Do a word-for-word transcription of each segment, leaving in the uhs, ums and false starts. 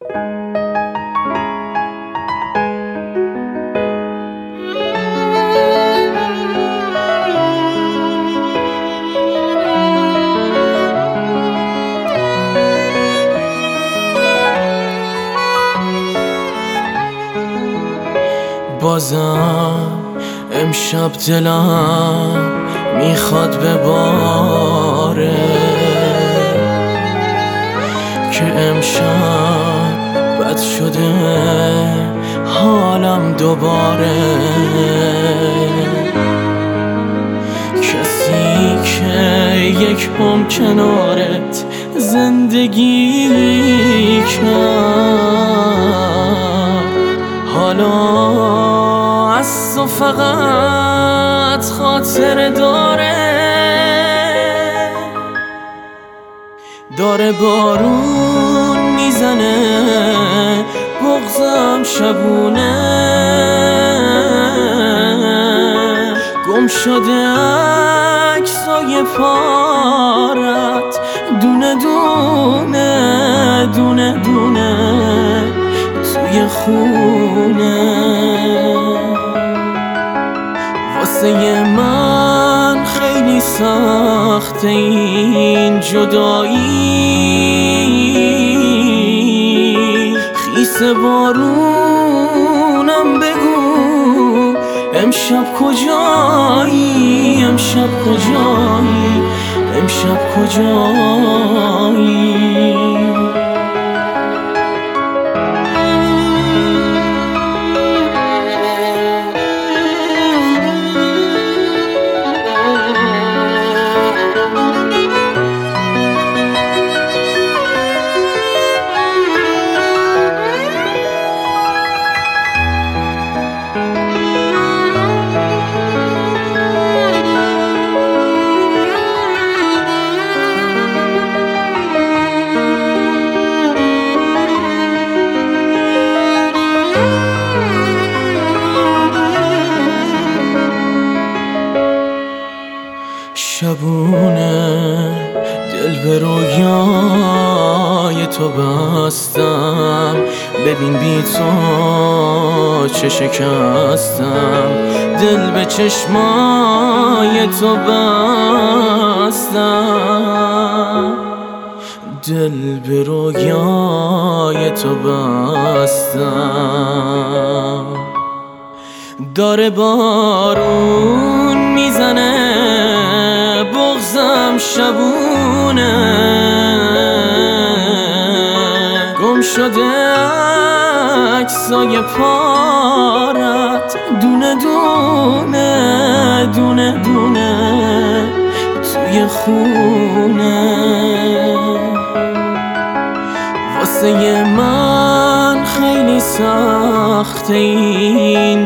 بازم امشب دلم میخواد بباره که امشب بد شده حالم دوباره. کسی که یک هم کنارت زندگی کرد حالا از تو فقط خاطر داره. داره بارون میزنه بغضم شبونه، گم شده عکسای پارت دونه دونه دونه دونه توی خونه. واسه من خیلی سخته این جدایی، خیس بارونم بگو امشب کجایی، امشب کجایی، امشب کجایی. شبونه دل به رویای تو بستم، ببین بی تو چه شکستم. دل به چشمای تو بستم، دل به رویای تو بستم. داره بارون میزنه بغضم شبونه، گم شده عکسای پارت دونه دونه دونه دونه توی خونه. واسه من خیلی سخته این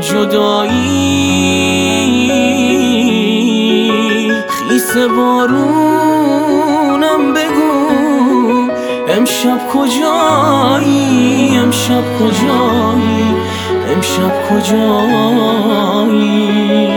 جدایی، خیس بارونم بگو امشب کجایی، امشب کجایی، امشب کجایی.